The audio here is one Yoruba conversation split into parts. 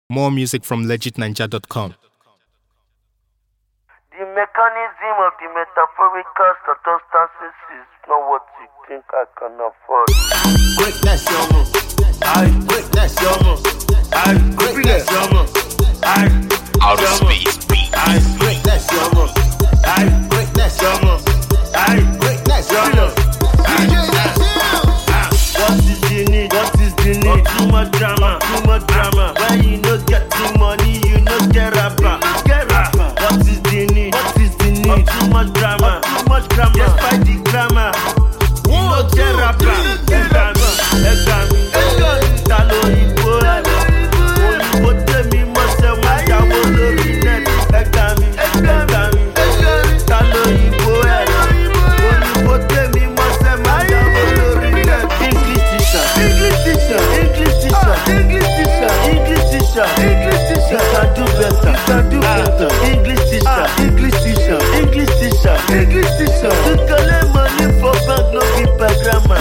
More music from legitninja.com. The mechanism of the metaphorical circumstances is not what you think I can afford. Quick, that's your move. Quick, that's your move. Quick, that's your move. Outer space beat. Quick, that's your move. Quick, that's your move. Quick, that's your move. What is the need? What is the need? Too much drama, too much drama. When you no get the money, you no get rapper. What is the need? What is the need? Too much drama, too much grammar. Despite the grammar, you no get rapper. Examine, talo ibo, oyinbo temi mo se wa jawo lórí net. Examine, talo ibo, oyinbo temi mo se wa jawo lórí net. English teacher, English teacher, English teacher, English teacher, English teacher, English teacher. You can do better, you can do better. English teacher, English teacher, English teacher, English teacher. To collect money for bank no be per grammar.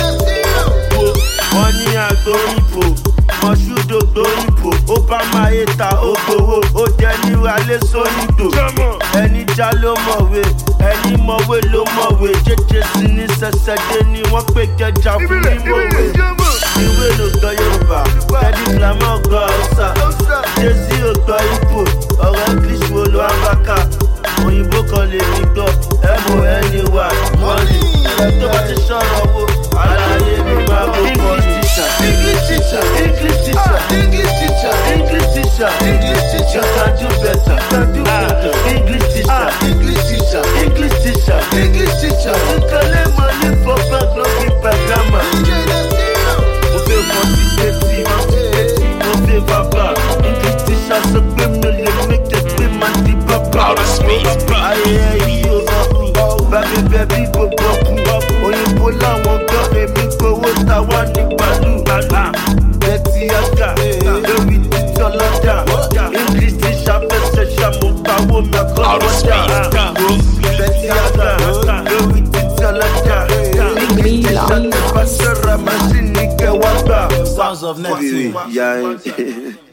Money I go ipo, Moshudo go ipo. Obama eta ogowo, o jẹ ni wale sonido. Ẹni já ló mọ̀wé, ẹni mọ̀wé ló mọ̀wé. Jẹ́jẹ́ sí ní sẹ́sẹ́dé ni wọ́n pè kẹjà fún mi mọ̀wé. Ìwé ló gbọ́ Yorùbá, Kẹ́dí Flamọ́ gbọ́ Hausa. Jésì ò gbọ́ Igbo, ọ̀rọ̀ English wo ló ń bá ká. Òyìnbó kan lè mi gbọ́, MONEY, money. Ẹ̀ tó bá ti sọ̀rọ̀ wo, àlàyé mi máa bó pọ̀ ní. English teacher, English teacher, English teacher, English teacher, English teacher. You can do better, you can do better. English teacher, English teacher, English teacher, English teacher. You collect money for bank, no be per grammar. Mo fẹ́ quantitative, mo fẹ́ verbal. English teacher sọ pé mi lè make it pay man di baba. Outer space beat. Ayẹyẹ yìí ó rọrùn, bàbá bẹ̀bí gbogbo kù. Òyìnbó làwọn gbọ́ èmi gbowó táwa ní gbàlú. Betty Aga, lórí títí ọlọ́jà. English teacher fẹsẹ̀ ṣàmùpàwò Outer space mẹ́kọ̀ọ́. beat. Betty Aga, lórí títí ọlọ́jà. English teacher tẹ pàṣẹ ra màṣíìnì kẹwàá gbà. Sounds of Neptune. Yeah.